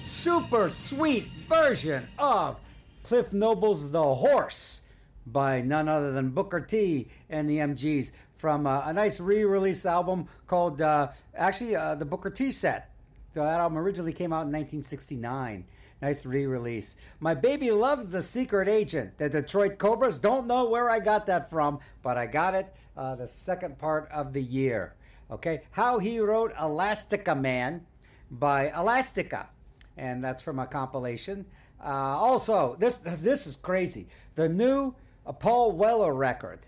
super sweet version of Cliff Noble's The Horse by none other than Booker T and the MGs from a nice re-release album called, the Booker T set. So that album originally came out in 1969. Nice re-release. My Baby Loves the Secret Agent. The Detroit Cobras. Don't know where I got that from, but I got it the second part of the year. Okay, How He Wrote Elastica Man by Elastica. And that's from a compilation. Also, this is crazy. The new Paul Weller record.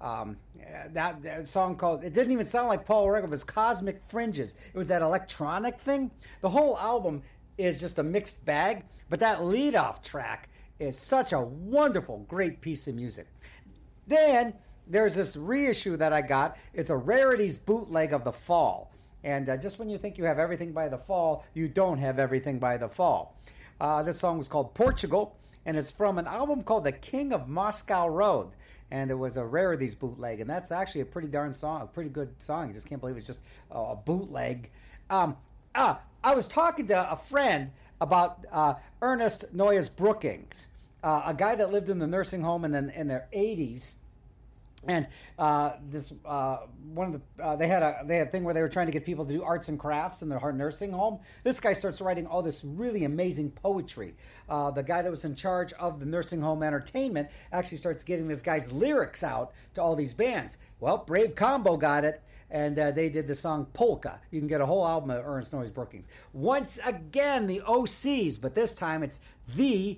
That song called, it didn't even sound like Paul Weller, it was Cosmic Fringes. It was that electronic thing. The whole album is just a mixed bag, but that lead-off track is such a wonderful, great piece of music. Then there's this reissue that I got. It's a Rarities bootleg of The Fall. And just when you think you have everything by The Fall, you don't have everything by The Fall. This song was called Portugal, and it's from an album called The King of Moscow Road. And it was a Rarities bootleg, and that's actually a pretty darn song, a pretty good song. You just can't believe it's just a bootleg. I was talking to a friend about Ernest Noyes Brookings, a guy that lived in the nursing home in their 80s. And they had a thing where they were trying to get people to do arts and crafts in their nursing home. This guy starts writing all this really amazing poetry. The guy that was in charge of the nursing home entertainment actually starts getting this guy's lyrics out to all these bands. Well, Brave Combo got it, and they did the song Polka. You can get a whole album of Ernest Noyes Brookings. Once again, the OCs, but this time it's the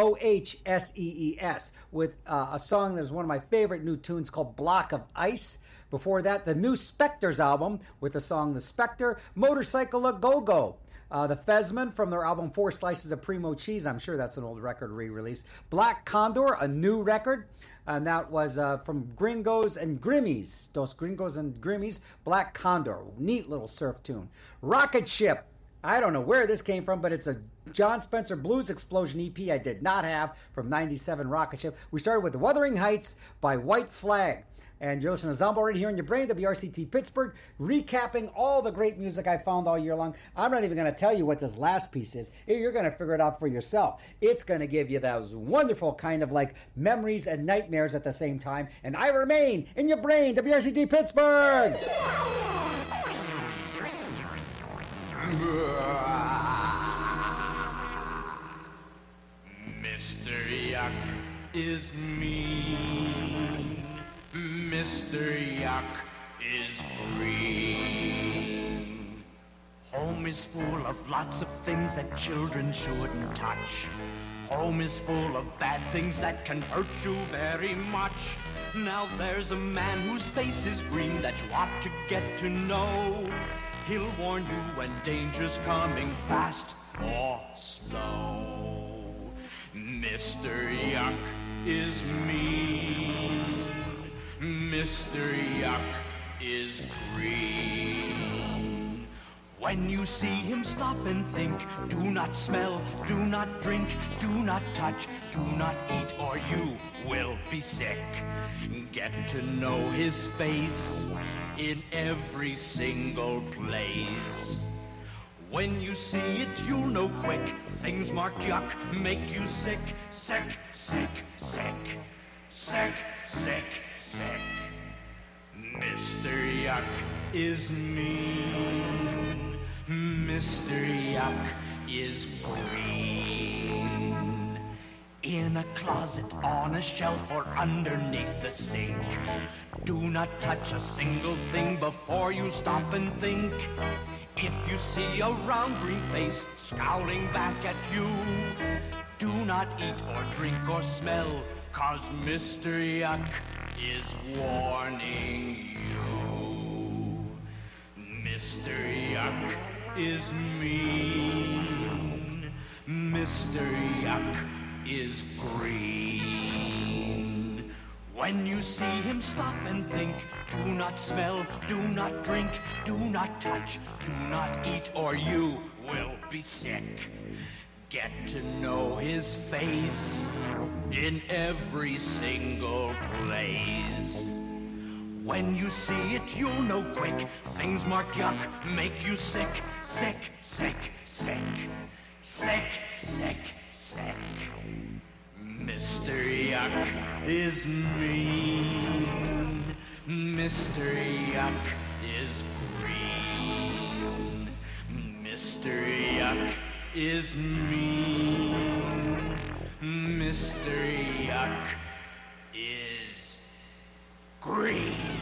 OHSEES with a song that is one of my favorite new tunes called Block of Ice. Before that, the new Spectres album with the song The Spectre, Motorcycle A Go-Go. The Fezman from their album Four Slices of Primo Cheese. I'm sure that's an old record re-release. Black Condor, a new record. And that was from Gringos and Grimmies. Dos Gringos and Grimmies. Black Condor. Neat little surf tune. Rocket Ship. I don't know where this came from, but it's a John Spencer Blues Explosion EP I did not have from 97 Rocket Ship. We started with The Wuthering Heights by White Flag. And you're listening to Zombo right here in your brain, WRCT Pittsburgh, recapping all the great music I found all year long. I'm not even going to tell you what this last piece is. You're going to figure it out for yourself. It's going to give you those wonderful kind of like memories and nightmares at the same time. And I remain in your brain, WRCT Pittsburgh! Mr. Yuck is mean. Mr. Yuck is green. Home is full of lots of things that children shouldn't touch. Home is full of bad things that can hurt you very much. Now there's a man whose face is green that you ought to get to know. He'll warn you when danger's coming fast or slow. Mr. Yuck is mean. Mr. Yuck is green. When you see him, stop and think. Do not smell, do not drink, do not touch, do not eat, or you will be sick. Get to know his face in every single place. When you see it, you'll know quick. Things marked yuck make you sick. Sick, sick, sick. Sick, sick, sick. Mr. Yuck is mean. Mr. Yuck is green. In a closet, on a shelf, or underneath the sink. Do not touch a single thing before you stop and think. If you see a round green face scowling back at you, do not eat or drink or smell, 'cause Mr. Yuck is warning you. Mr. Yuck is mean. Mr. Yuck is green. When you see him, stop and think. Do not smell, do not drink, do not touch, do not eat, or you will be sick. Get to know his face in every single place. When you see it, you'll know quick. Things marked yuck make you sick, sick, sick, sick. Sick, is mean. Mr. Yuck is green. Mr. Yuck is mean. Mr. Yuck is green.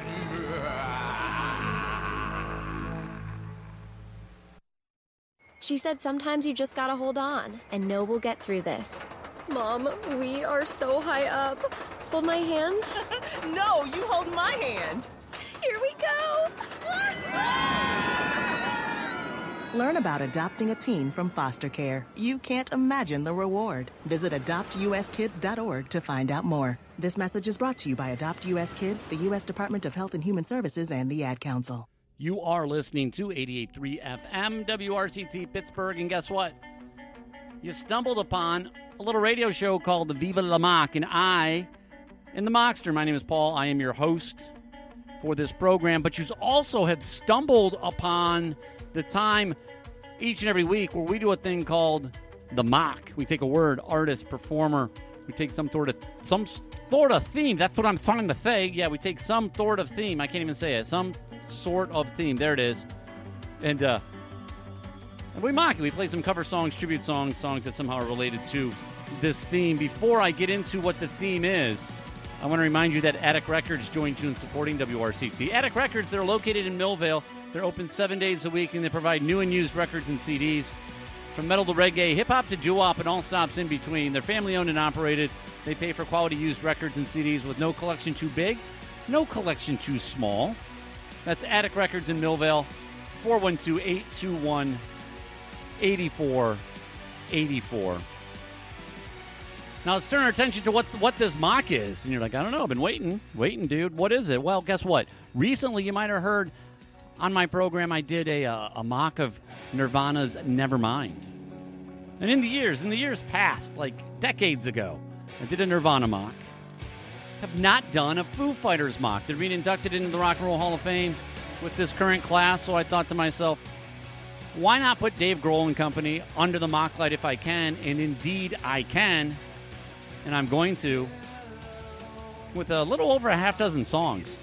She said sometimes you just gotta hold on and know we'll get through this. Mom, we are so high up. Hold my hand. No, you hold my hand. Here we go. Learn about adopting a teen from foster care. You can't imagine the reward. Visit adoptuskids.org to find out more. This message is brought to you by Adopt U.S. Kids, the U.S. Department of Health and Human Services, and the Ad Council. You are listening to 88.3 FM, WRCT Pittsburgh, and guess what? You stumbled upon a little radio show called the Viva La Mock, and I am the Mockster. My name is Paul. I am your host for this program, but you also have stumbled upon the time each and every week where we do a thing called the Mock. We take a word, artist, performer, we take some sort of theme. That's what I'm trying to say. Yeah, we take some sort of theme. I can't even say it. Some sort of theme. There it is. And we mock it. We play some cover songs, tribute songs, songs that somehow are related to this theme. Before I get into what the theme is, I want to remind you that Attic Records joined you in supporting WRCT. Attic Records, they're located in Millvale. They're open 7 days a week, and they provide new and used records and CDs. From metal to reggae, hip-hop to doo-wop, and all stops in between. They're family-owned and operated. They pay for quality used records and CDs with no collection too big, no collection too small. That's Attic Records in Millvale, 412-821-8484. Now let's turn our attention to what this mock is. And you're like, I don't know, I've been waiting, dude. What is it? Well, guess what? Recently, you might have heard on my program, I did a mock of Nirvana's Nevermind. And in the years past, like decades ago, I did a Nirvana mock. Have not done a Foo Fighters mock. They're being inducted into the Rock and Roll Hall of Fame with this current class, so I thought to myself, why not put Dave Grohl and company under the mock light if I can? And indeed I can. And I'm going to, with a little over a half dozen songs.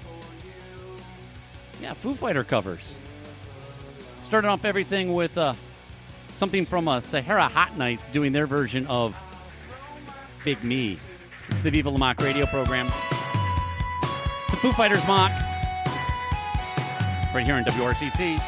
Yeah, Foo Fighter covers. Started off everything with something from Sahara Hot Nights doing their version of Big Me. It's the Viva La Mock radio program. It's a Foo Fighters mock. Right here on WRCT.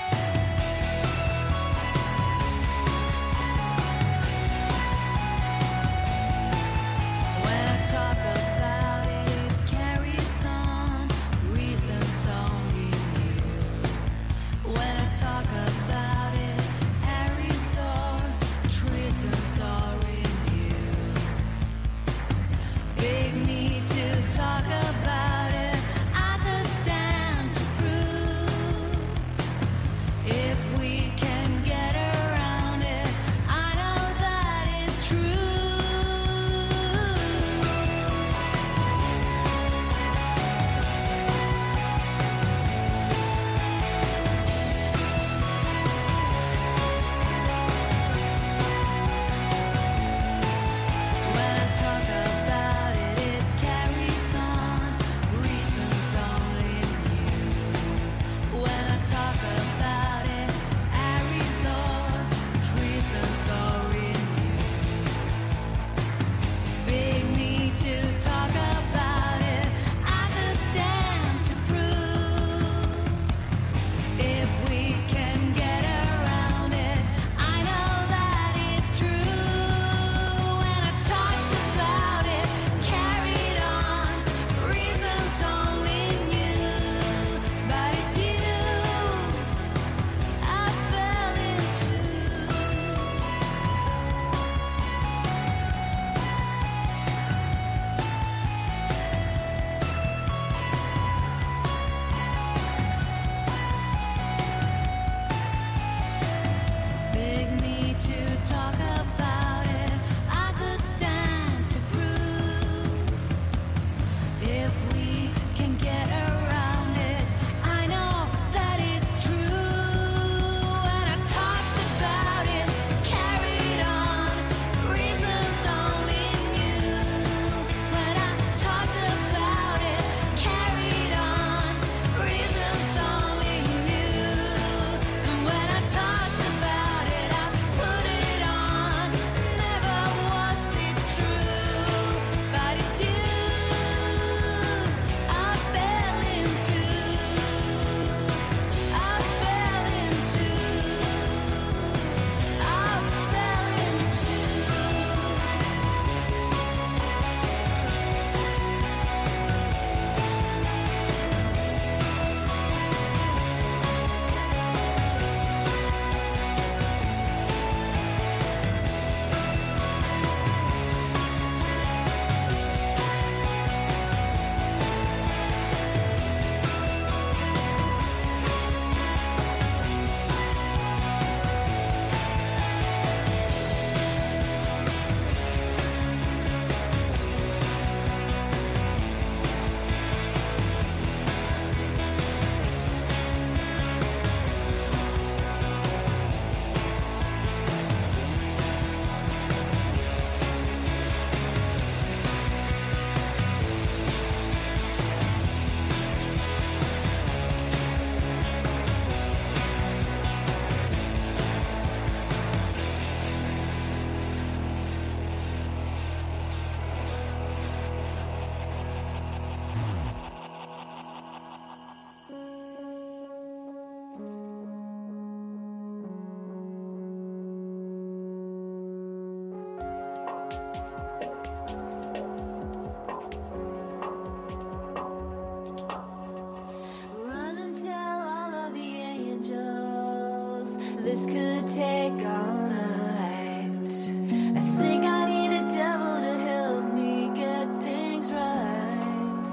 take all night. I think I need a devil to help me get things right.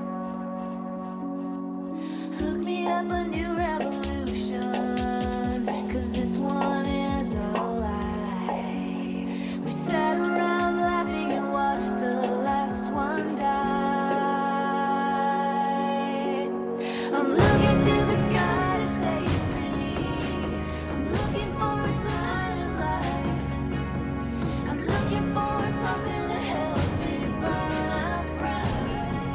Hook me up a new revolution, 'cause this one is a lie. We sat around laughing and watched the last one die. I'm looking to the sky to save me. I'm looking for a sign of life. I'm looking for something to help me burn out pride.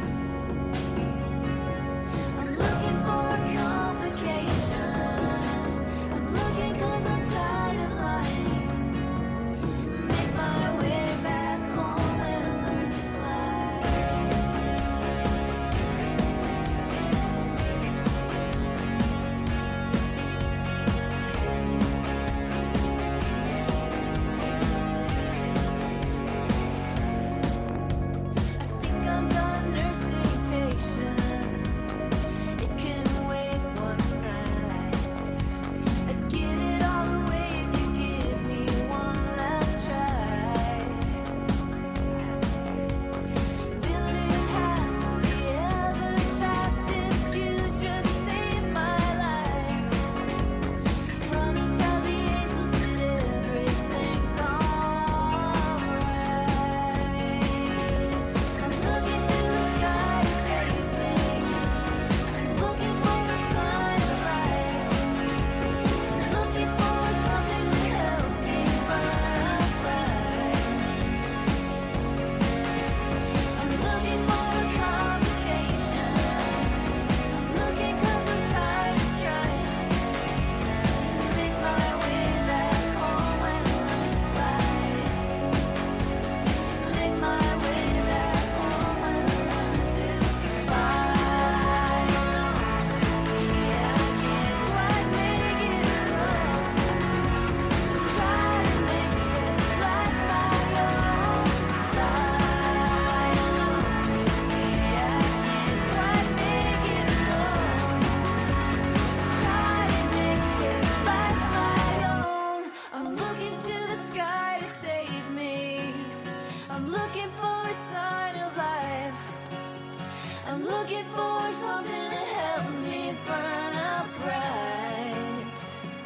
I'm looking for a complication. I'm looking 'cause I'm tired of lying. Make my way back home and learn to fly. I think I'm done nursing patience. It can wait one night. I'd give it all away if you give me one last try. Will it happily ever trapped if you just save my life? Run and tell the angels that everything's alright. I'm looking to the sky to save me. I'm looking for a sign of life. I'm looking for something to help me burn out bright. I'm looking for a complication. I'm looking 'cause I'm tired of trying. Make my way back home and learn to fly. Make my way back home and learn to fly. Along with me, I can't quite make it alone. Try to make this life my own. Fly along with me, I can't quite make it alone. Try to make this life my own. I'm looking to the sky to save me. I'm looking for a sign of life. I'm looking for something to help me burn out bright.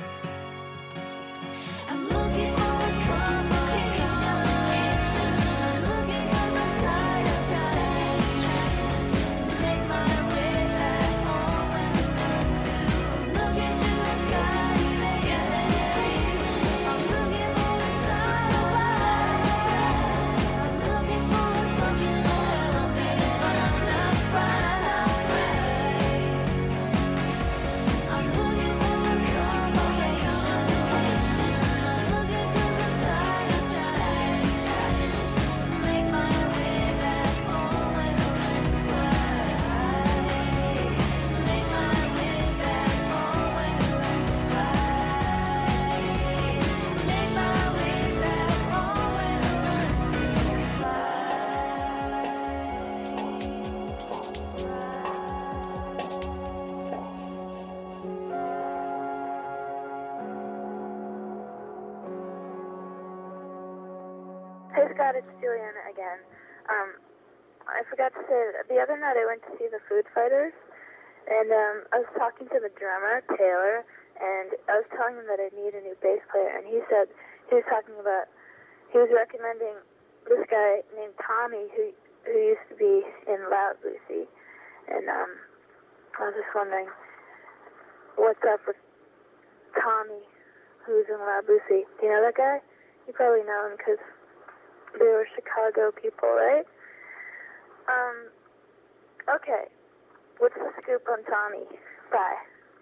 I'm looking for a complication. I'm looking 'cause I'm tired of trying. Make my way back home and learn to. Looking to the sky to save me. I'm looking for a sign of life. I'm looking for something to help me burn out bright. I'm looking for a complication. I'm looking 'cause I'm tired of trying. Make my way back home and learn to fly. Make my way back home and learn to fly. Make my way back home and learn to Hey Scott, it's Juliana again. I forgot to say that the other night I went to see the Food Fighters, and I was talking to the drummer, Taylor, and I was telling him that I need a new bass player, and he said, he was recommending this guy named Tommy who used to be in Loud Lucy, and I was just wondering what's up with Tommy, who's in Loud Lucy. Do you know that guy? You probably know him because they were Chicago people, right? Okay. What's the scoop on Tommy? Bye.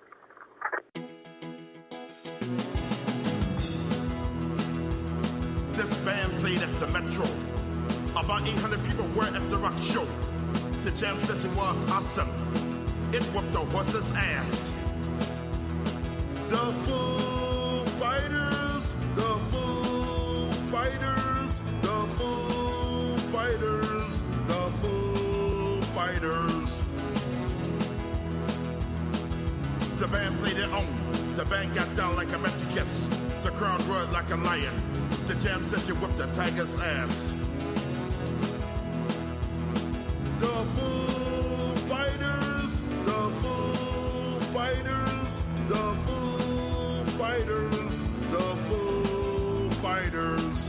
This band played at the Metro. About 800 people were at the rock show. The jam session was awesome. It whooped the horse's ass. The Foo Fighters, the Foo Fighters, the Foo Fighters, the Foo Fighters. The band played it on the band got down like a meant to kiss. The crowd roared like a lion. The jam session whipped the tiger's ass. The Foo Fighters, the Foo Fighters, the Foo Fighters, the Foo Fighters.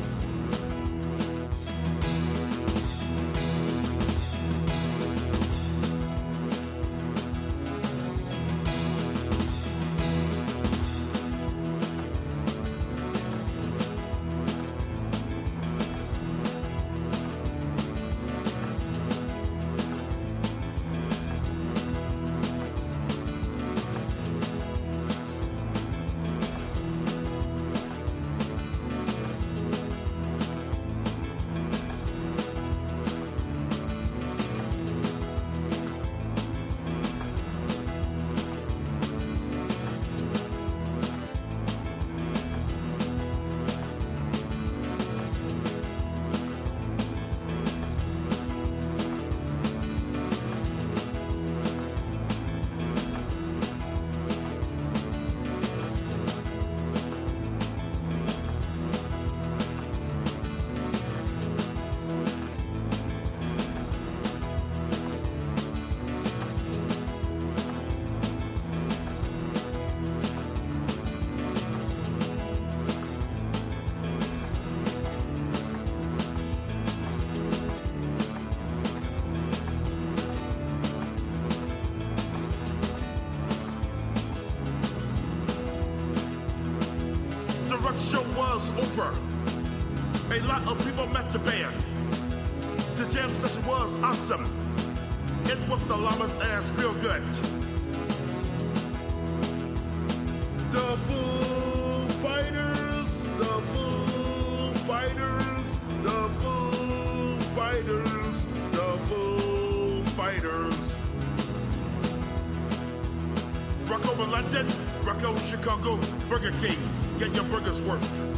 Show was over. A lot of people met the band. The jam session was awesome. It whooped the llama's ass real good. The Foo Fighters, the Foo Fighters, the Foo Fighters, the Foo Fighters. Rock over London, rock over Chicago, Burger King. Get your burgers worth.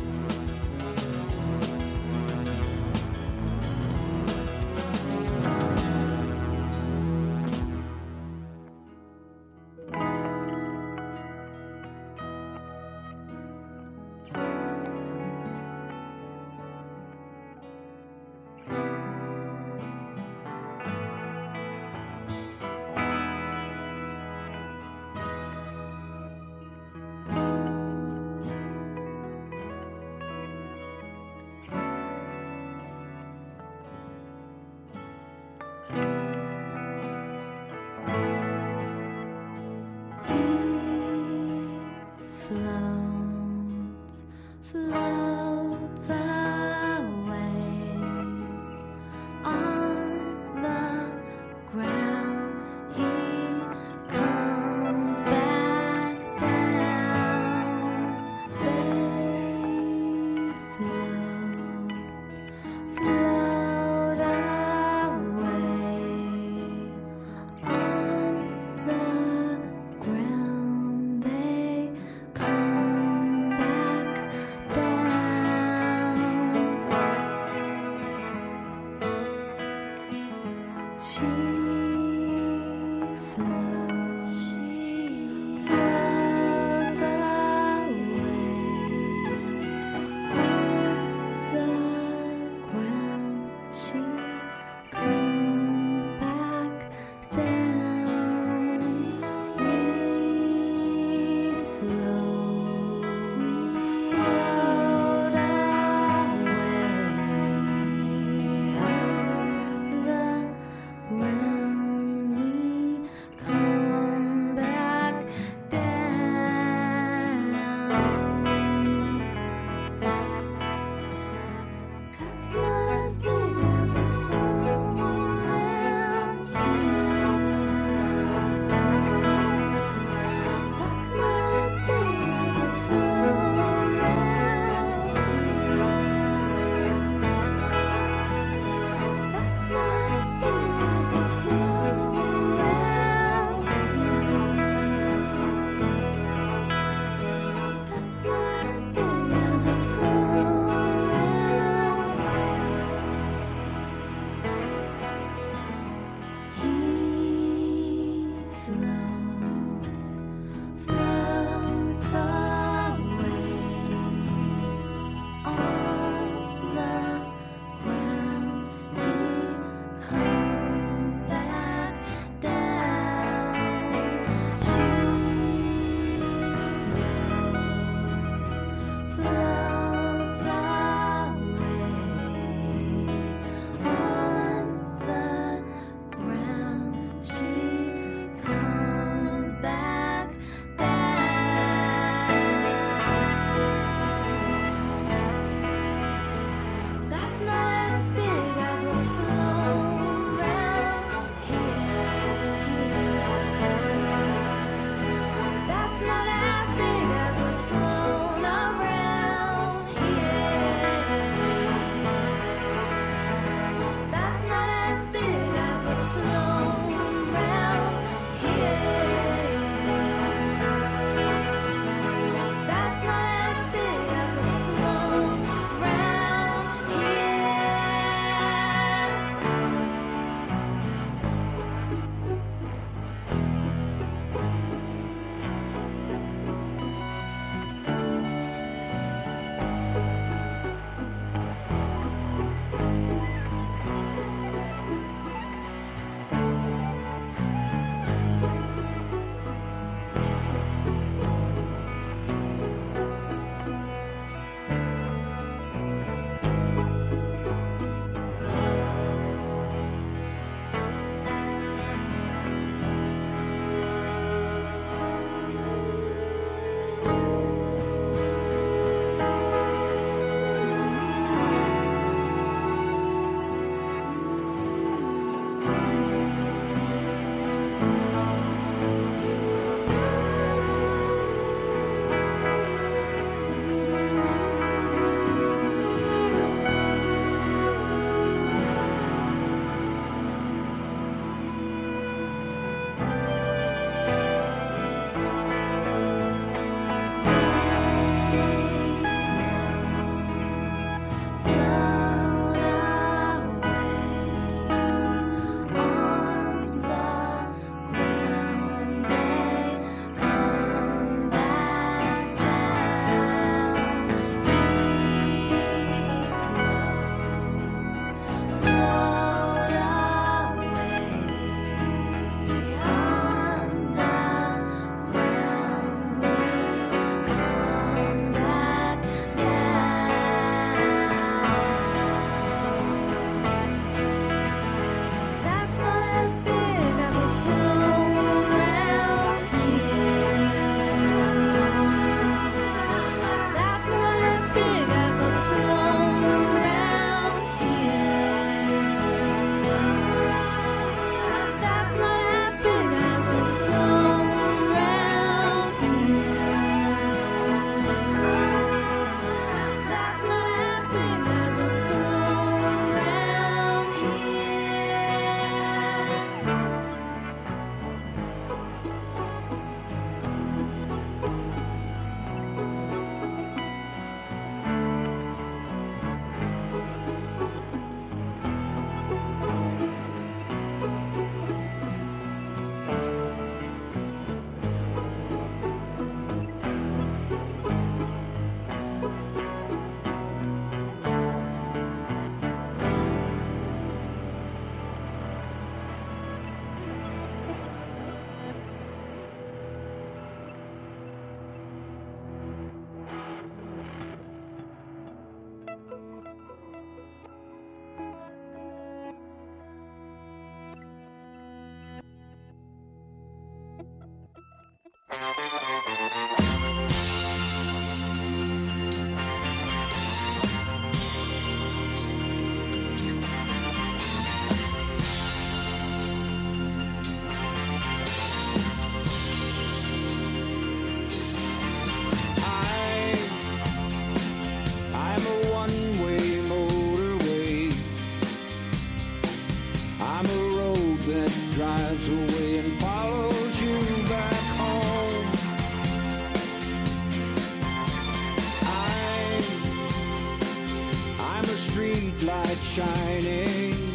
street light shining.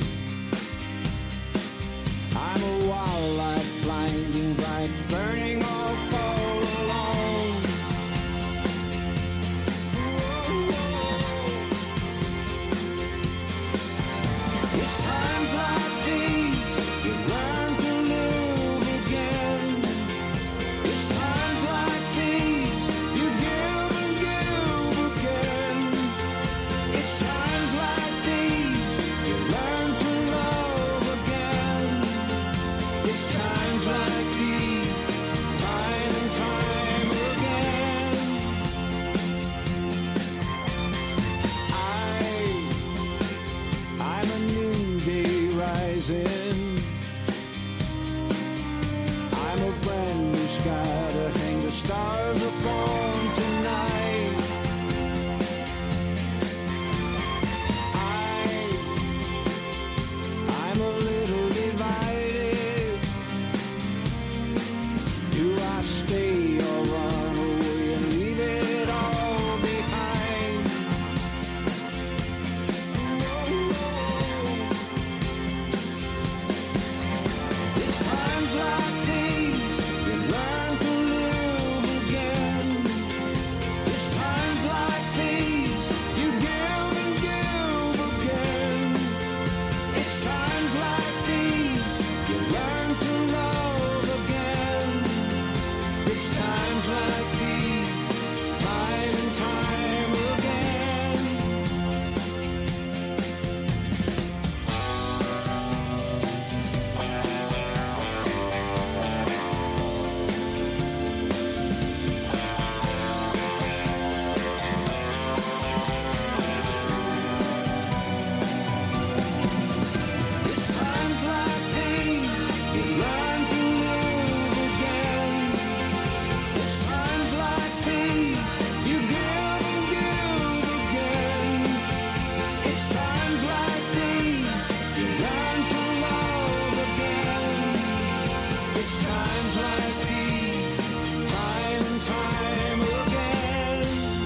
I'm a wildlight, blinding bright, burning all alone. It's times like these you learn to live again. It's times like these you give and give again. It's times like these you learn to love again. It's times like these, time and time again. I'm a new day rising. I'm a brand new sky to hang the stars upon tonight. I'm a little divided. Do I stay or run away and leave it all behind? It's times like these you learn to live again. It's times like these you give and give again. It's times like these you learn to love again. It's times like these, time and time again. It's times like these you learn to live again. It's times like these you give and give again. It's times like these you learn to love again. It's times like these, time and time again.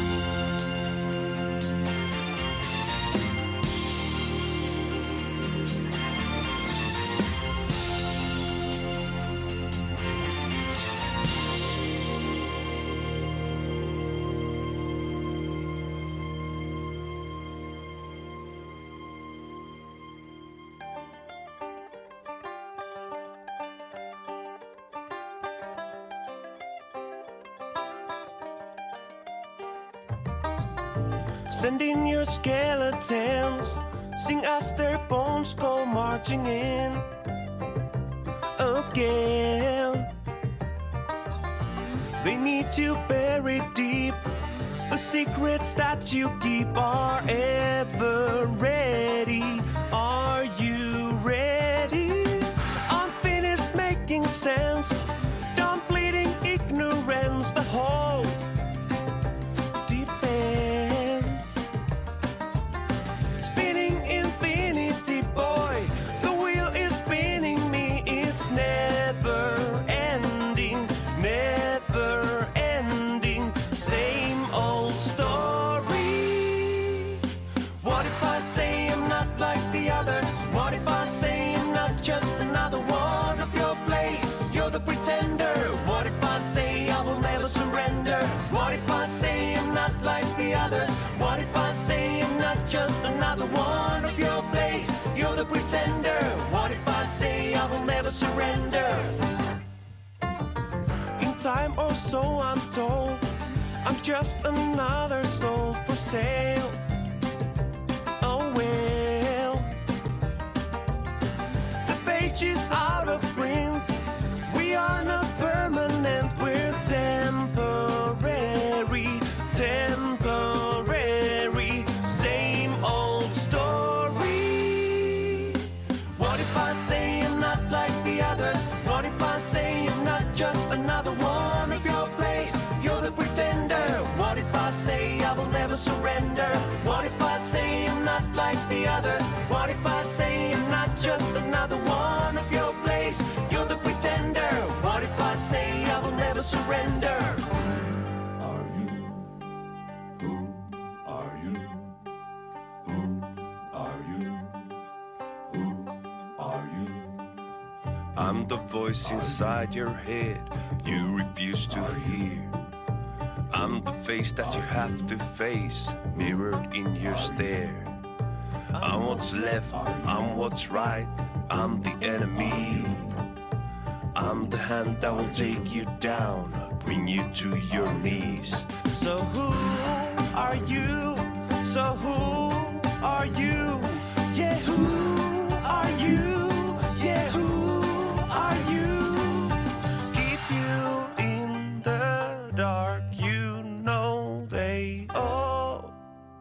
Send in your skeletons, sing as their bones go marching in again. They need you buried deep. The secrets that you keep are ever ready. Are you ready? Unfinished making sense, done bleeding ignorance, the whole defense. Spinning infinity, boy, the wheel is spinning me. It's never ending, never ending. Same old story. What if I say I'm not like the others? What if I say I'm not just another one of your place? You're the pretender. What if I say I will never surrender? What if I say I'm not like the others? What if I say I'm not just another one of your place? You're the pretender. What if I say I will never surrender? In time or so I'm told, I'm just another soul for sale. Oh well, the page is out of print. We are not permanent, we're temporary, temporary. Same old story. What if I say I'm not like the others? What if I say I'm not just another one of your place? You're the pretender. What if I say I will never surrender? What if I say I'm not like the others? What if I say I'm not just another one of your place? You're the pretender. What if I say I will never surrender? Are you? Who are you? Who I'm the voice inside your head you refuse to hear. I'm the face that you have to face, mirrored in your stare. I'm what's left, I'm what's right, I'm the enemy. I'm the hand that will take you down, bring you to your knees. So who are you? So who are you? Yeah, who are you? Yeah, who are you? Keep you in the dark, you know they all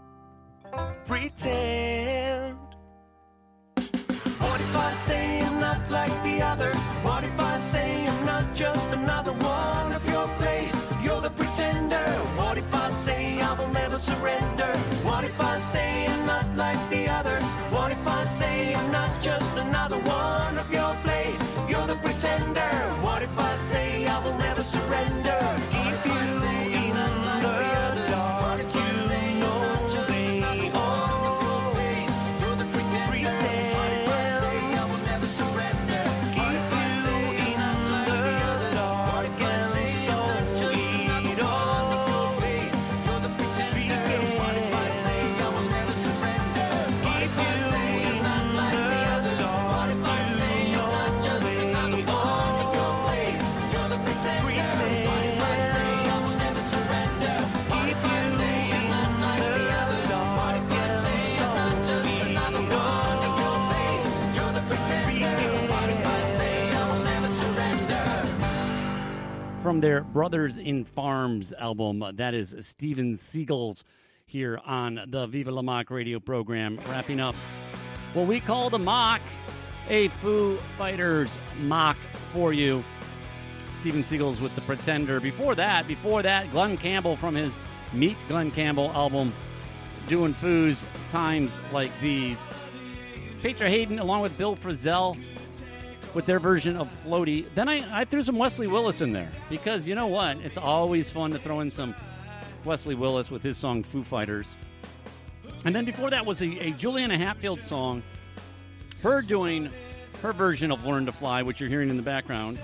pretend. What if I say I'm not like the others? What if I say I'm not just another one of your place? You're the pretender. What if I say I will never surrender? What if I say I'm not like the others? What if I say I'm not just another one of your place? You're the pretender. What if I say I will never surrender? Keep you in the dark, you know they all you're the pretender. What if I say I will never surrender? Keep you in the dark, and so it all you're the pretender. What if I say I will never surrender? Keep you in the dark, what if I say I'm not just another one of your place? You're the pretender. What if I say I will never surrender? What if I say I'm not like the others? What if I say I'm not just another one of your place? You're the pretender. What if I say I will never surrender? From their Brothers in Farms album, that is Steven Seagal's here on the Viva La Mock radio program, wrapping up what we call the mock, a Foo Fighters mock for you. Steven Seagal's with The Pretender. Before that, Glenn Campbell from his Meet Glenn Campbell album, doing Foos Times Like These. Petra Hayden along with Bill Frisell with their version of Floaty. Then I threw some Wesley Willis in there because you know what? It's always fun to throw in some Wesley Willis with his song Foo Fighters. And then before that was a Juliana Hatfield song, her doing her version of Learn to Fly, which you're hearing in the background.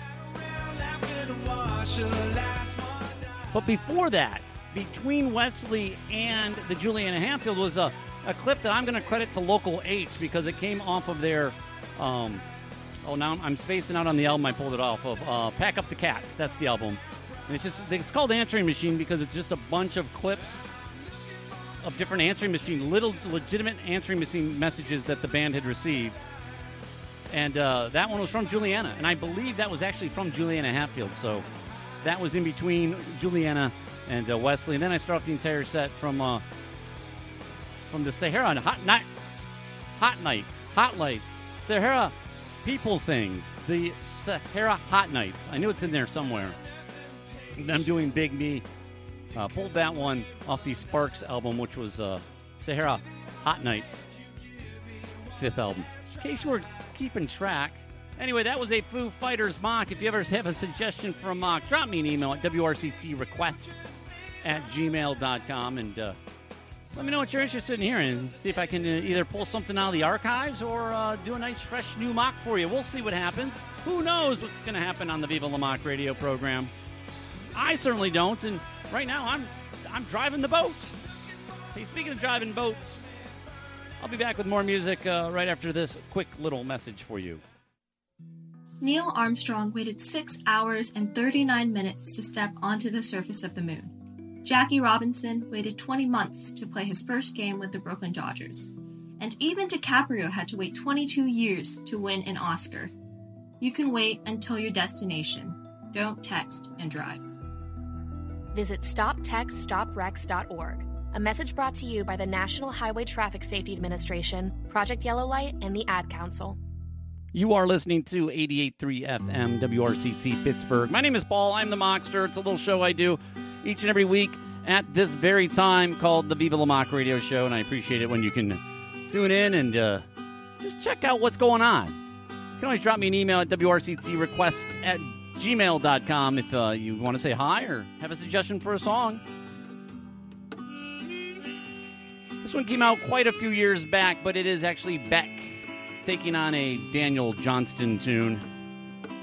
But before that, between Wesley and the Juliana Hatfield was a clip that I'm going to credit to Local H because it came off of their, now I'm spacing out on the album I pulled it off of, Pack Up the Cats. That's the album. And it's called Answering Machine because it's just a bunch of clips of different answering machine, little legitimate answering machine messages that the band had received. And that one was from Juliana. And I believe that was actually from Juliana Hatfield. So that was in between Juliana and Wesley. And then I start off the entire set from the Sahara Hot Lights. Sahara People Things. The Sahara Hot Nights. I knew it's in there somewhere. And I'm doing Big Me. Pulled that one off the Sparks album, which was Sahara Hot Nights, 5th album. In case you were keeping track. Anyway, that was a Foo Fighters mock. If you ever have a suggestion for a mock, drop me an email at wrctrequest@gmail.com and let me know what you're interested in hearing and see if I can either pull something out of the archives or do a nice, fresh, new mock for you. We'll see what happens. Who knows what's going to happen on the Viva La Mock radio program? I certainly don't, and right now I'm driving the boat. Hey, speaking of driving boats, I'll be back with more music right after this quick little message for you. Neil Armstrong waited 6 hours and 39 minutes to step onto the surface of the moon. Jackie Robinson waited 20 months to play his first game with the Brooklyn Dodgers. And even DiCaprio had to wait 22 years to win an Oscar. You can wait until your destination. Don't text and drive. Visit StopTextStopWrecks.org. A message brought to you by the National Highway Traffic Safety Administration, Project Yellow Light, and the Ad Council. You are listening to 88.3 FM WRCT Pittsburgh. My name is Paul. I'm the Mockster. It's a little show I do each and every week at this very time called the Viva La Mock Radio Show, and I appreciate it when you can tune in and just check out what's going on. You can always drop me an email at wrctrequest@gmail.com if you want to say hi or have a suggestion for a song. This one came out quite a few years back, but it is actually Beck taking on a Daniel Johnston tune.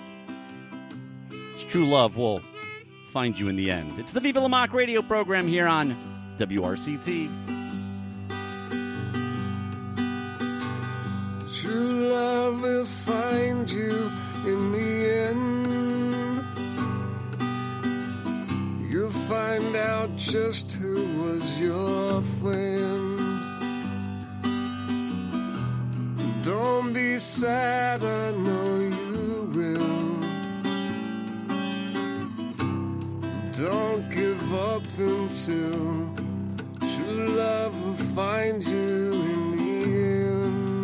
True love will find you in the end. It's the Viva La Mock radio program here on WRCT. True love will find you in the end. You'll find out just who was your friend. Don't be sad, I know you will. Don't give up until true love will find you in the end.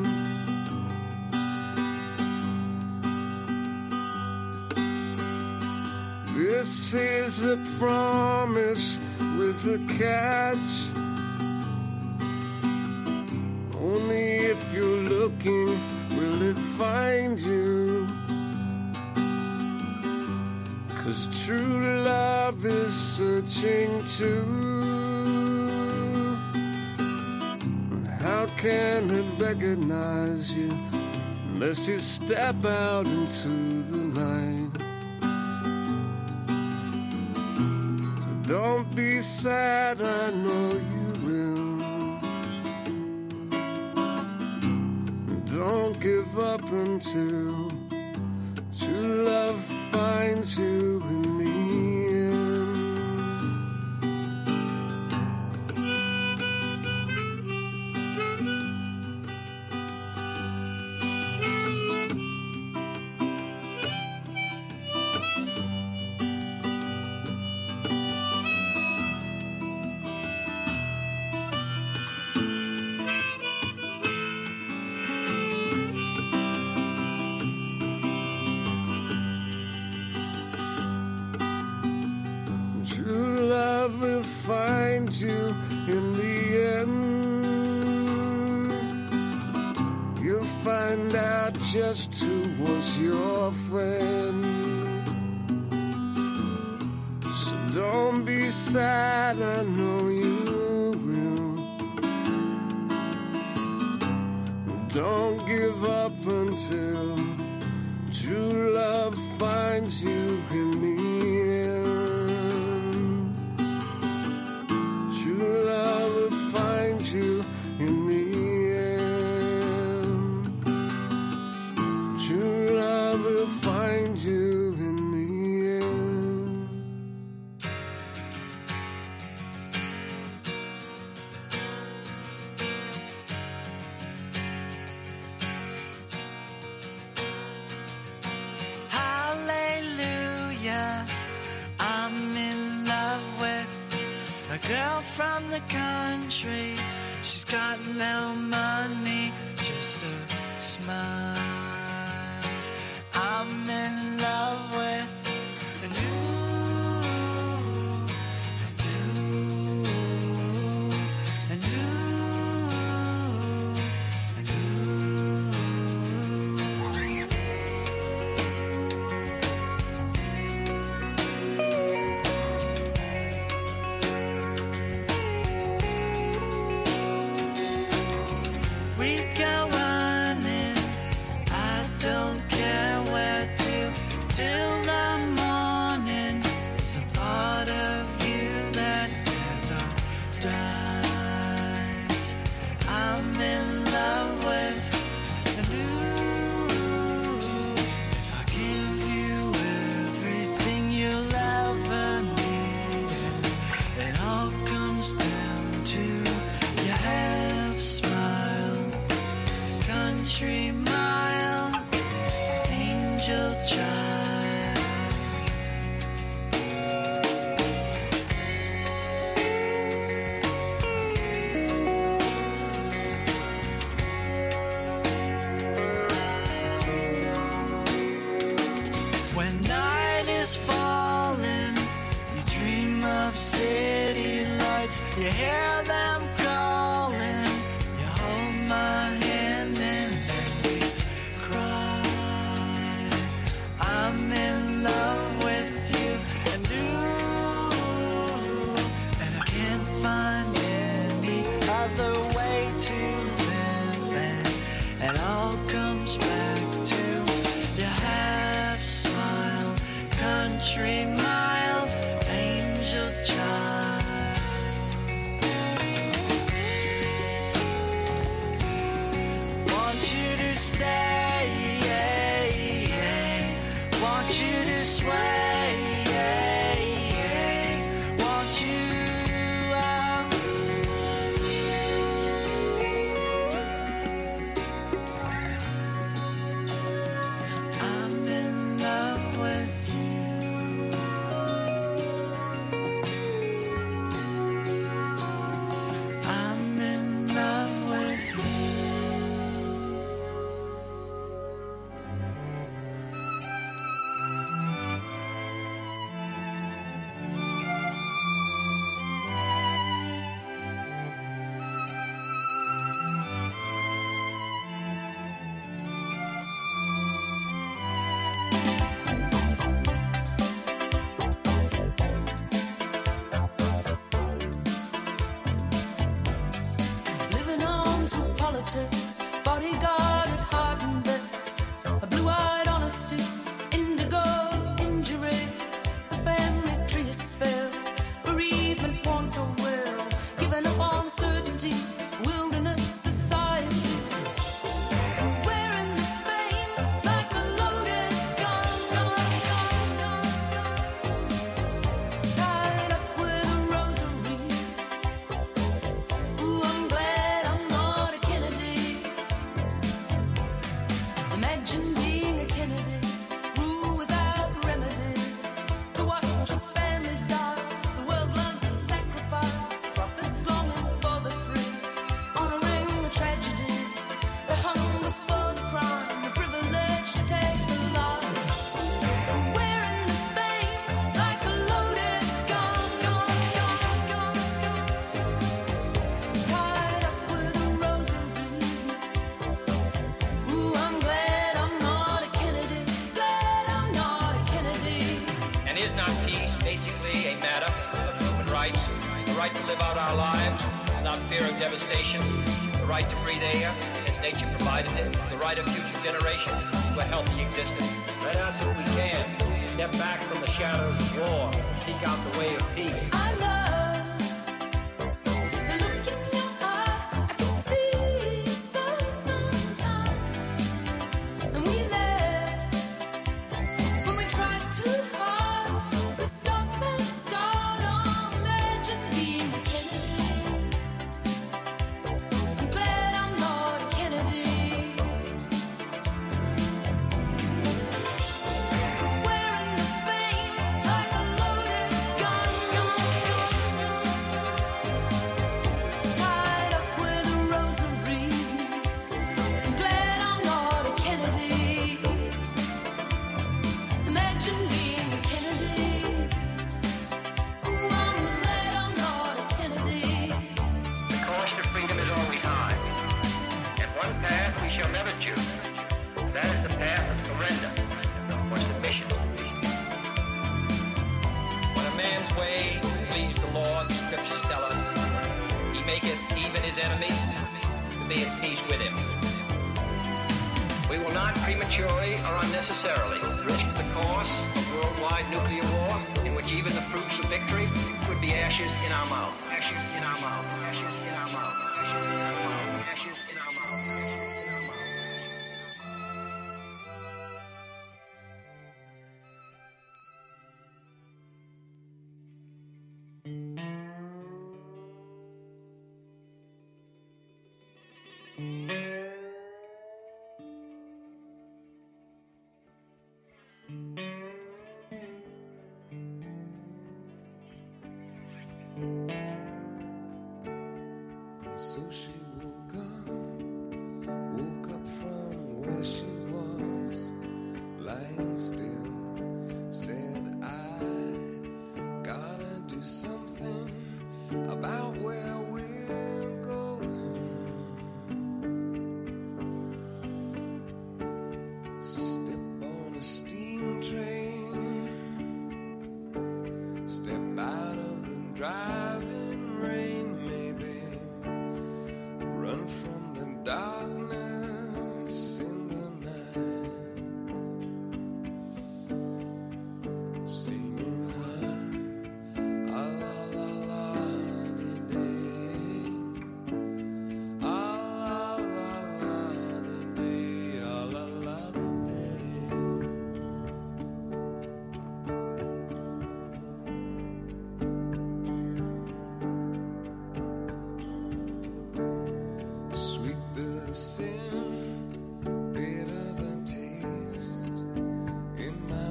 This is a promise with a catch. Only if you're looking will it find you. 'Cause true love is searching too. How can it recognize you unless you step out into the light? Don't be sad, I know you will. Don't give up until true love finds you in the end. Will find you in the end. You'll find out just who was your friend. So don't be sad, I know you will. Don't give up until true love finds you in the end. True love will find you in the end. True love will find you in the end. Hallelujah, I'm in love with a girl from the country. She's got no money, just a smile. I'm in love with a we go running. I don't care where to till the morning. It's a part of you that never dies. I'm in love with you. If I give you everything you'll ever need, it all comes down to your half smile. Country mile, angel child. When night is falling, you dream of city lights. You hear them calling. You hold my hand and then we cry. country mile, angel child. Want you to stay, want you to sway, want you out. I'm in love with you. I'm in love with you. Living on through politics, bodyguard at heart and bets, a blue-eyed honesty, indigo injury, the family tree is felled, bereavement wants a will, giving up on certainty, wilderness society, wearing the fame like a loaded gun, tied up with a rosary. Ooh, I'm glad I'm not a Kennedy. Imagine being a Kennedy, rule without remedy. To watch your family die, the world loves a sacrifice. Prophets longing for the free, honoring the tragedy, the hunger for the crime, the privilege to take the life. Wearing the fame like a loaded gun, tied up with a rosary. Ooh, I'm glad I'm not a Kennedy. Glad I'm not a Kennedy. And is not peace basically a matter of human rights? The right to live out our lives without fear of devastation, the right to breathe air as nature provided it, the right of future generations to a healthy existence. Let us, if we can, step back from the shadows of war, seek out the way of peace. I love the look in your eye. I can see so sometimes, and we laugh when we try too hard. We stop and start on. Imagine being a Kennedy. I'm glad I'm not a Kennedy. Wearing the fame like a loaded gun, tied up with a rosary. I'm glad I'm not a Kennedy. Imagine being a Kennedy. Ooh, I'm glad I'm not a Kennedy. The cost of freedom is always high, and one path we shall never choose. That is the path of surrender or submission. When a man's way please the Lord, the scriptures tell us, he maketh even his enemies to be at peace with him. We will not prematurely or unnecessarily risk the course of worldwide nuclear war, in which even the fruits of victory would be ashes in our mouth. Ashes in our mouth. Ashes in our mouth. Ashes in our mouth. Ashes in our mouth. Ashes in our mouth. So she woke up from where she was, lying still, said, I gotta do something about where we're going. Step on a steam train, step out of the driving rain, maybe run from the darkness in the night. See sin, bitter than taste in my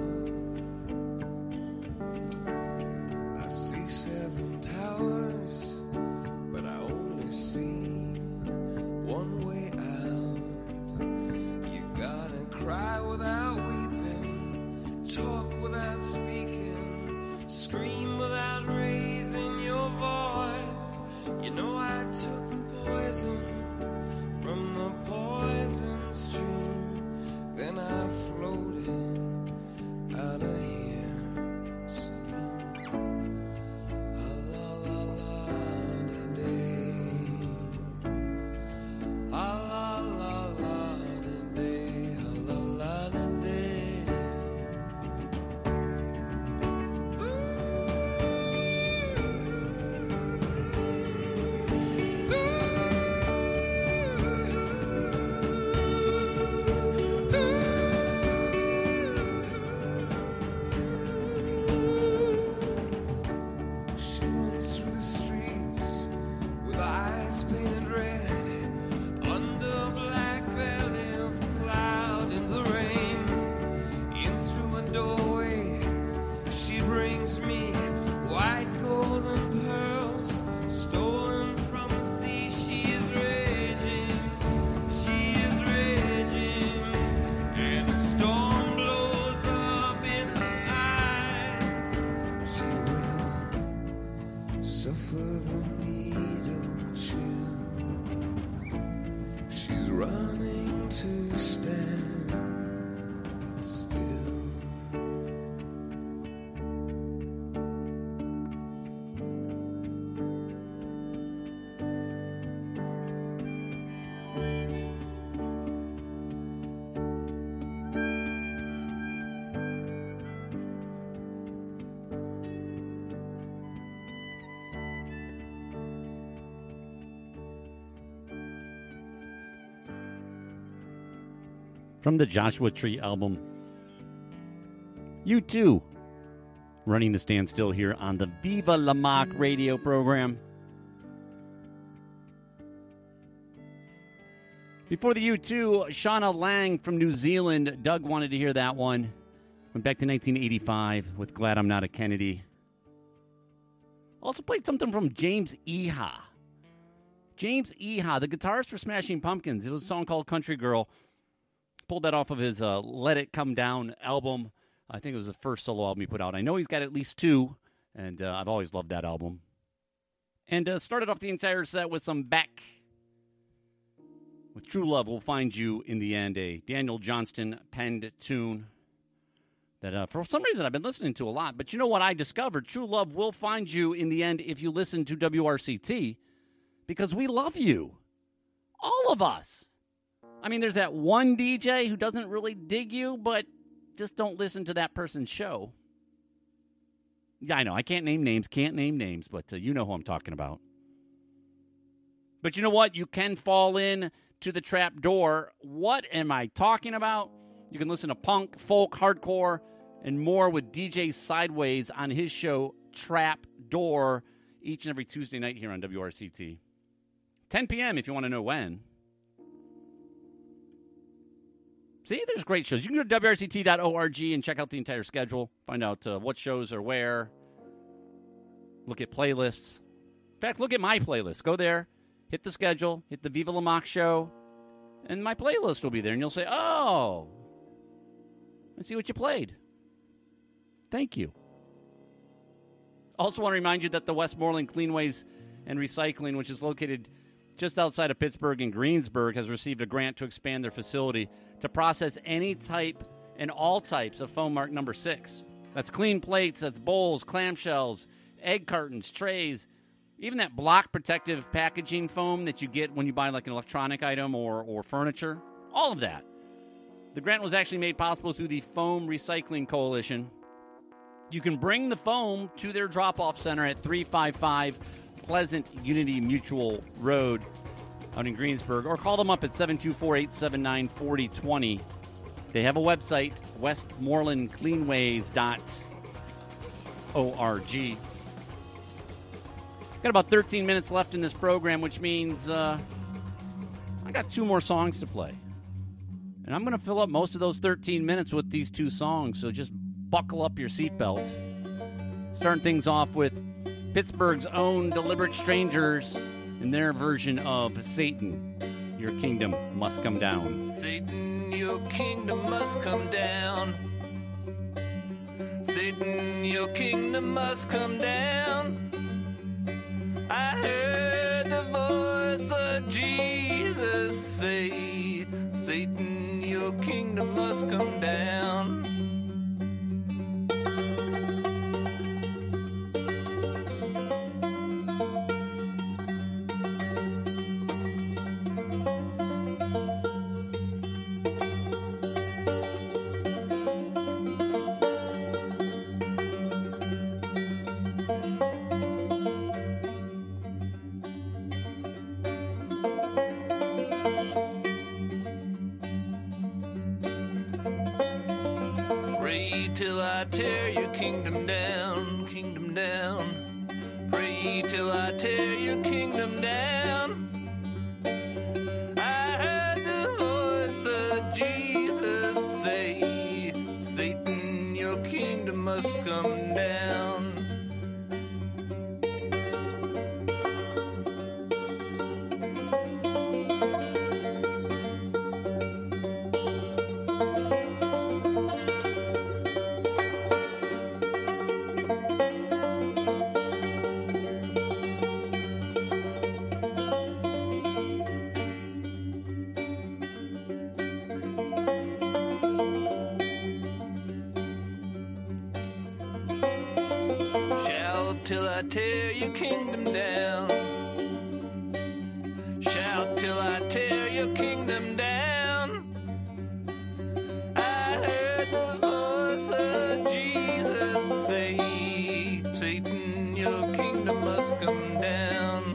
mouth. I see 7 towers, but I only see one way out. You gotta cry without weeping, talk without speaking, scream without raising your voice. You know I took the poison from the poison stream, then I floated out of here. So la la la da day, la la la da day, la la da day. She runs through the streets with eyes painted red, under a black belly of cloud in the rain. In through a doorway, she brings me white golden pearls stolen from the sea. She is raging, and a storm blows up in her eyes. She will suffer the needle chill. She's running to stand still. From the Joshua Tree album, U2, running to stand still here on the Viva La Mock radio program. Before the U2, Shauna Lang from New Zealand. Doug wanted to hear that one. Went back to 1985 with Glad I'm Not a Kennedy. Also played something from James Iha. James Iha, the guitarist for Smashing Pumpkins. It was a song called Country Girl. Pulled that off of his Let It Come Down album. I think it was the first solo album he put out. I know he's got at least 2, and I've always loved that album. And started off the entire set with some Beck. With True Love Will Find You in the End, a Daniel Johnston penned tune that for some reason I've been listening to a lot. But you know what I discovered? True Love Will Find You in the End if you listen to WRCT, because we love you. All of us. I mean, there's that one DJ who doesn't really dig you, but just don't listen to that person's show. Yeah, I know. I can't name names, but you know who I'm talking about. But you know what? You can fall in to the trap door. What am I talking about? You can listen to punk, folk, hardcore, and more with DJ Sideways on his show, Trap Door, each and every Tuesday night here on WRCT. 10 p.m. if you want to know when. See, there's great shows. You can go to WRCT.org and check out the entire schedule. Find out what shows are where. Look at playlists. In fact, look at my playlist. Go there, hit the schedule, hit the Viva La Mock show, and my playlist will be there. And you'll say, oh, I see what you played. Thank you. Also want to remind you that the Westmoreland Cleanways and Recycling, which is located just outside of Pittsburgh and Greensburg, has received a grant to expand their facility to process any type and all types of foam mark number 6. That's clean plates, that's bowls, clamshells, egg cartons, trays, even that block protective packaging foam that you get when you buy like an electronic item or furniture. All of that. The grant was actually made possible through the Foam Recycling Coalition. You can bring the foam to their drop-off center at 355 Pleasant Unity Mutual Road out in Greensburg, or call them up at 724-879-4020. They have a website, westmorelandcleanways.org. Got about 13 minutes left in this program, which means I I got 2 more songs to play. And I'm going to fill up most of those 13 minutes with these 2 songs, so just buckle up your seatbelt. Starting things off with Pittsburgh's own Deliberate Strangers and their version of Satan, Your Kingdom Must Come Down. Satan, your kingdom must come down. Satan, your kingdom must come down. I heard the voice of Jesus say, Satan, your kingdom must come down. Pray till I tear your kingdom down, kingdom down. Pray till I tear your kingdom down. I heard the voice of Jesus say, Satan, your kingdom must come down. Shout till I tear your kingdom down. Shout till I tear your kingdom down. I heard the voice of Jesus say, Satan, your kingdom must come down.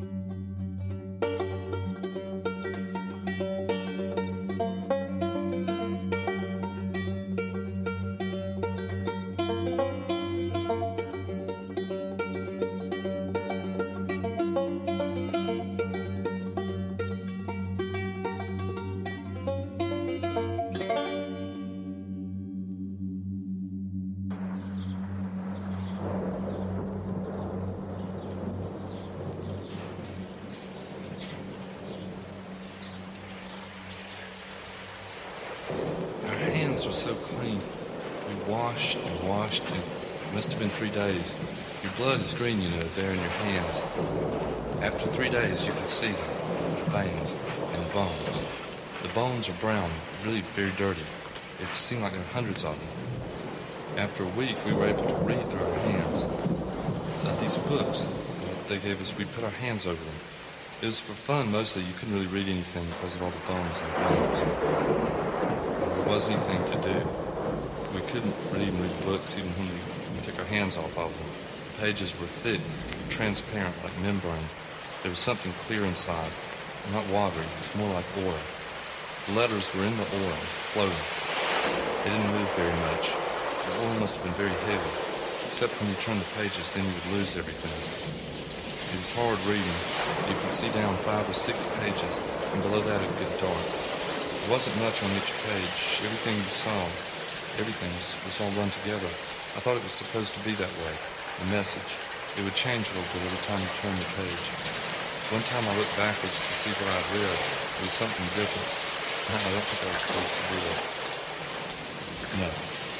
Our hands were so clean. We washed and washed, and it must have been 3 days. Your blood is green, you know, there in your hands. After 3 days, you can see them, the veins and the bones. The bones are brown, really very dirty. It seemed like there were hundreds of them. After a week, we were able to read through our hands. These books they gave us, we put our hands over them. It was for fun mostly. You couldn't really read anything because of all the bones and bones. There wasn't anything to do. We couldn't even read books even when we took our hands off of them. The pages were thick, transparent like membrane. There was something clear inside, not watery, it was more like oil. The letters were in the oil, floating. They didn't move very much. The oil must have been very heavy, except when you turned the pages, then you would lose everything. It was hard reading. You could see down 5 or 6 pages, and below that it would get dark. There wasn't much on each page. Everything you saw, everything was all run together. I thought it was supposed to be that way, the message. It would change a little bit every time you turned the page. One time I looked backwards to see what I'd read. It was something different. I don't think I was supposed to do that. No.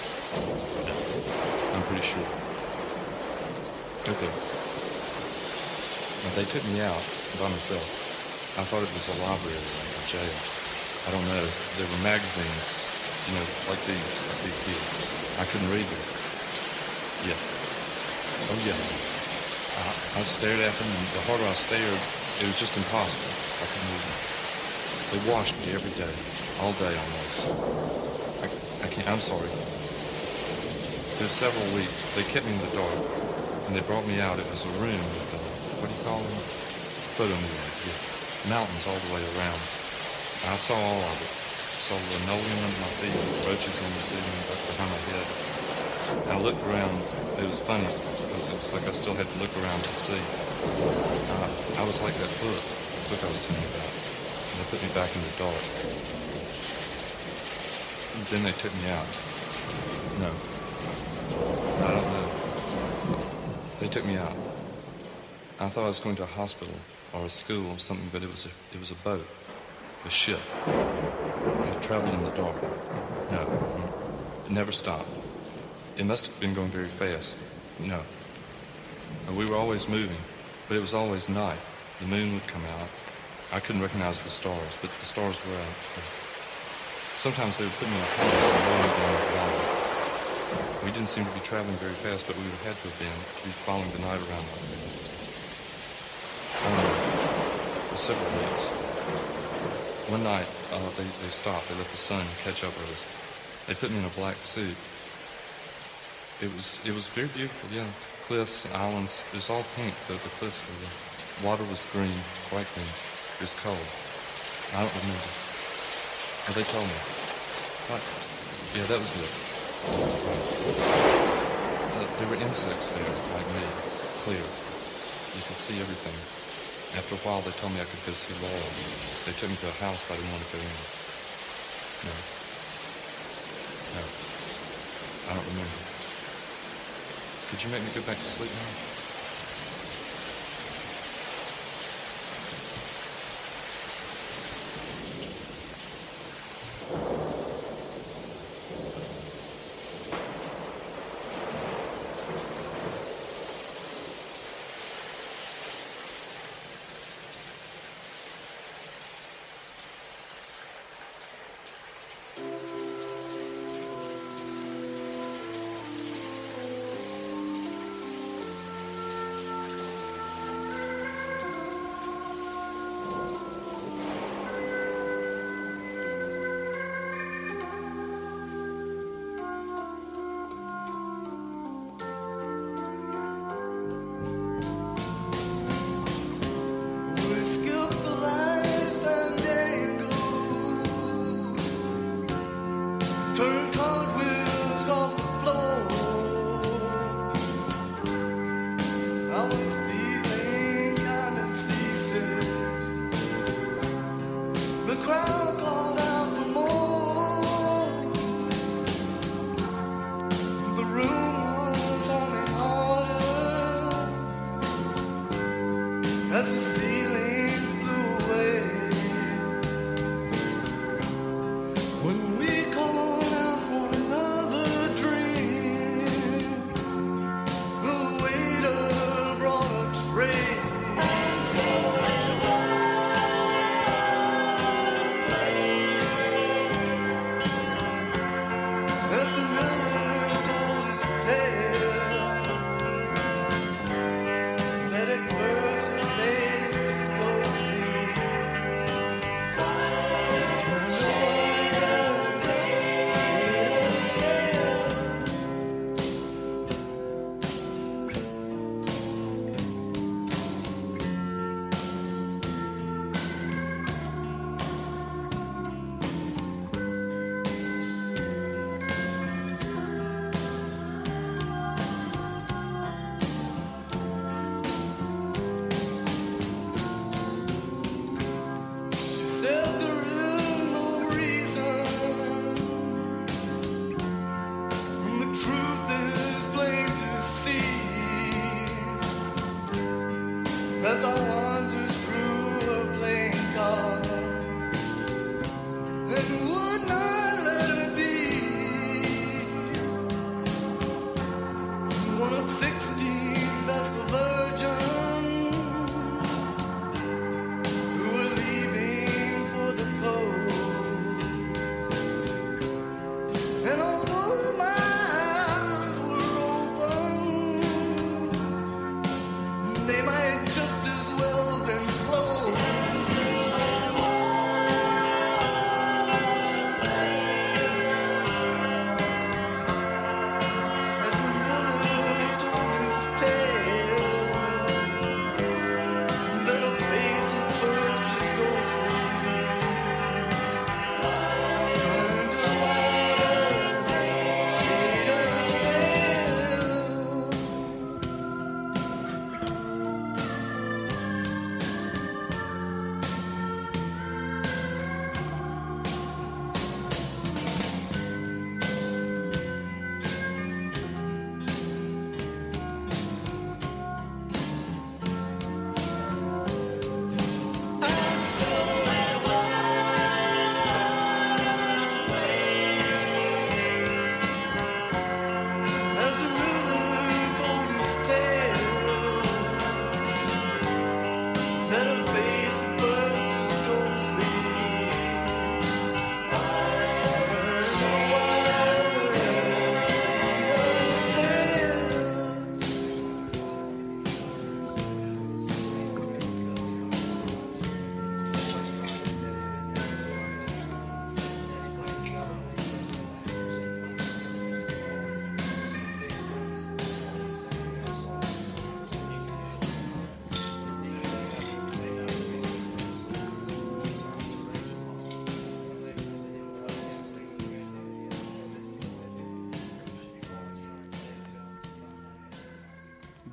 I'm pretty sure. Okay. They took me out by myself. I thought it was a library or a jail. I don't know. There were magazines, you know, like these here. I couldn't read them. Yeah. Oh, yeah. I stared at them, and the harder I stared, it was just impossible. I couldn't read them. They washed me every day, all day almost. I'm sorry. It was several weeks. They kept me in the dark, and they brought me out. It was a room with, what do you call them? Photometer, yeah. Mountains all the way around. I saw all of it. Saw linoleum under my feet, roaches on the ceiling behind my head. And I looked around. It was funny, because it was like I still had to look around to see. I was like that book I was telling you about. They put me back in the dark. Then they took me out. No. I don't know. They took me out. I thought I was going to a hospital or a school or something, but it was a boat, a ship. It traveled in the dark. No. It never stopped. It must have been going very fast. No. We were always moving, but it was always night. The moon would come out. I couldn't recognize the stars, but the stars were out. Sometimes they would put me in a harness and roll me down the water. We didn't seem to be traveling very fast, but we would have had to have been to be following the night around for several weeks. One night, they stopped. They let the sun catch up with us. They put me in a black suit. It was very beautiful, yeah. Cliffs, islands, it was all pink, the cliffs were the water was green, quite green. It was cold. I don't remember. Oh, they told me. What? Yeah, that was it. There were insects there, like me, clear. You could see everything. After a while, they told me I could go see Laurel. They took me to a house, but I didn't want to go in. No. I don't remember. Could you make me go back to sleep now? For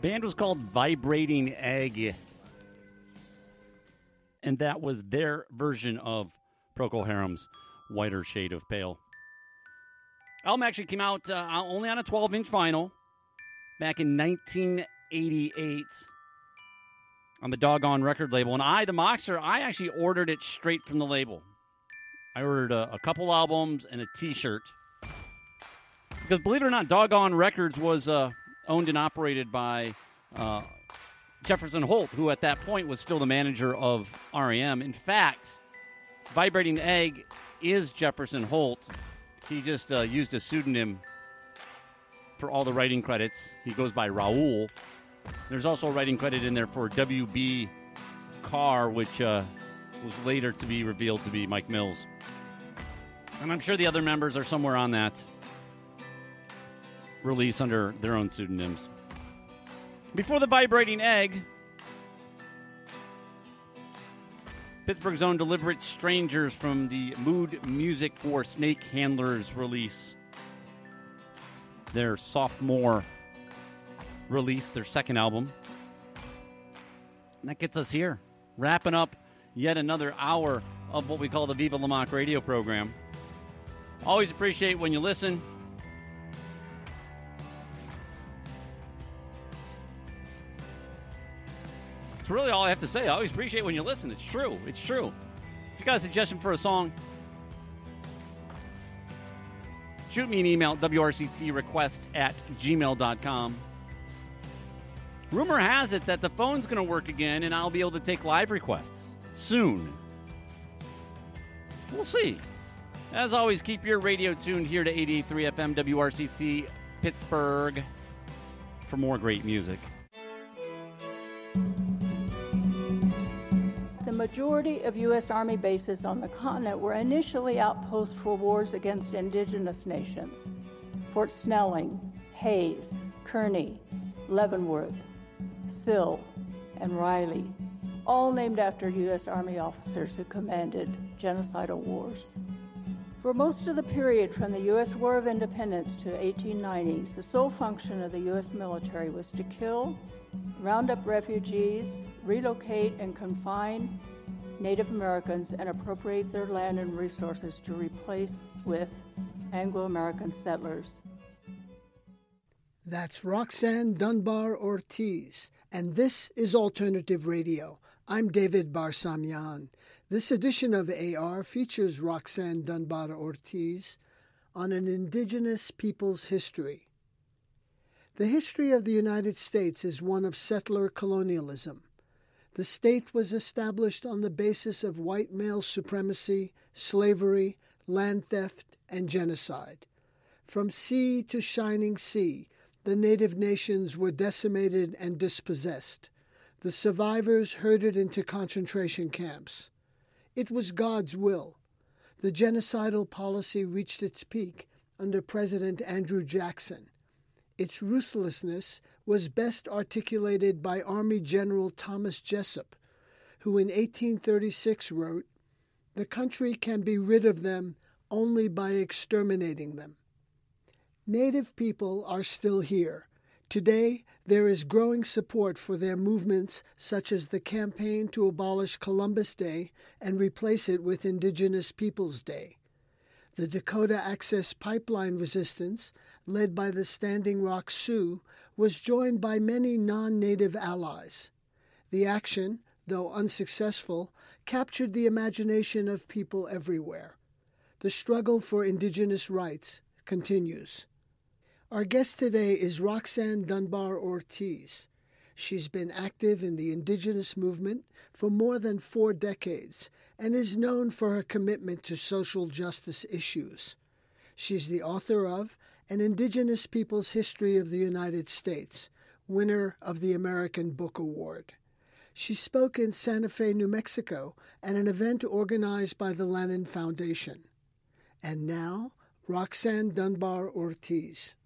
band was called Vibrating Egg, and that was their version of Procol Harum's Whiter Shade of Pale. Album actually came out only on a 12-inch vinyl back in 1988 on the Doggone record label. And I, the Moxer, I actually ordered it straight from the label. I ordered a couple albums and a T-shirt. Because believe it or not, Doggone Records was owned and operated by Jefferson Holt, who at that point was still the manager of R.E.M. In fact, Vibrating Egg is Jefferson Holt. He just used a pseudonym for all the writing credits. He goes by Raoul. There's also a writing credit in there for W.B. Carr, which was later to be revealed to be Mike Mills. And I'm sure the other members are somewhere on that release under their own pseudonyms. Before the Vibrating Egg, Pittsburgh's own Deliberate Strangers from the Mood Music for Snake Handlers release. Their sophomore release, their second album. And that gets us here, wrapping up yet another hour of what we call the Viva La Mock radio program. Always appreciate when you listen. That's really all I have to say. I always appreciate when you listen. It's true. It's true. If you got a suggestion for a song, shoot me an email, wrctrequest@gmail.com. Rumor has it that the phone's going to work again, and I'll be able to take live requests soon. We'll see. As always, keep your radio tuned here to 88.3 FM WRCT Pittsburgh for more great music. The majority of U.S. Army bases on the continent were initially outposts for wars against indigenous nations. Fort Snelling, Hayes, Kearney, Leavenworth, Sill, and Riley, all named after U.S. Army officers who commanded genocidal wars. For most of the period from the U.S. War of Independence to 1890s, the sole function of the U.S. military was to kill, round up refugees, relocate and confine Native Americans, and appropriate their land and resources to replace with Anglo-American settlers. That's Roxanne Dunbar Ortiz, and this is Alternative Radio. I'm David Barsamian. This edition of AR features Roxanne Dunbar Ortiz on an indigenous people's history. The history of the United States is one of settler colonialism. The state was established on the basis of white male supremacy, slavery, land theft, and genocide. From sea to shining sea, the native nations were decimated and dispossessed. The survivors herded into concentration camps. It was God's will. The genocidal policy reached its peak under President Andrew Jackson. Its ruthlessness was best articulated by Army General Thomas Jessup, who in 1836 wrote, "The country can be rid of them only by exterminating them." Native people are still here. Today, there is growing support for their movements such as the campaign to abolish Columbus Day and replace it with Indigenous Peoples Day. The Dakota Access Pipeline resistance, led by the Standing Rock Sioux, was joined by many non-native allies. The action, though unsuccessful, captured the imagination of people everywhere. The struggle for indigenous rights continues. Our guest today is Roxanne Dunbar Ortiz. She's been active in the indigenous movement for more than 4 decades and is known for her commitment to social justice issues. She's the author of An Indigenous People's History of the United States, winner of the American Book Award. She spoke in Santa Fe, New Mexico, at an event organized by the Lannan Foundation. And now, Roxanne Dunbar Ortiz.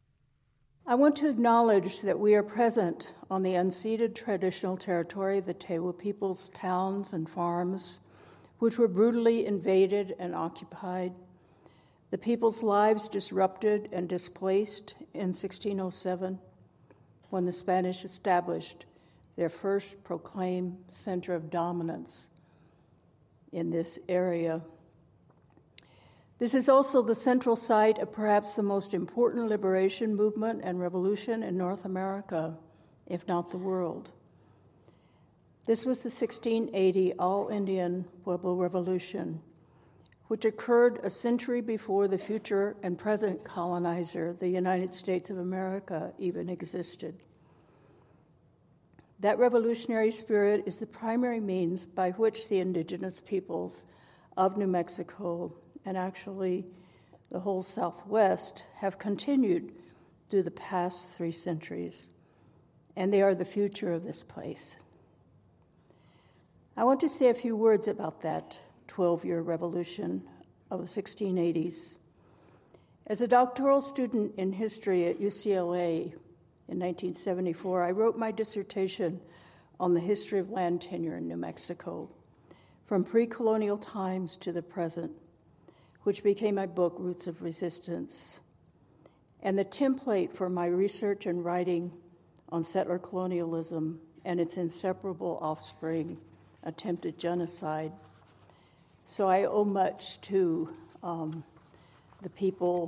I want to acknowledge that we are present on the unceded traditional territory of the Tewa people's towns and farms, which were brutally invaded and occupied, the people's lives disrupted and displaced in 1607, when the Spanish established their first proclaimed center of dominance in this area. This is also the central site of perhaps the most important liberation movement and revolution in North America, if not the world. This was the 1680 All-Indian Pueblo Revolution, which occurred a century before the future and present colonizer, the United States of America, even existed. That revolutionary spirit is the primary means by which the indigenous peoples of New Mexico, and actually the whole Southwest, have continued through the past 3 centuries, and they are the future of this place. I want to say a few words about that 12-year revolution of the 1680s. As a doctoral student in history at UCLA in 1974, I wrote my dissertation on the history of land tenure in New Mexico, from pre-colonial times to the present, which became my book, Roots of Resistance, and the template for my research and writing on settler colonialism and its inseparable offspring, attempted genocide. So I owe much to the people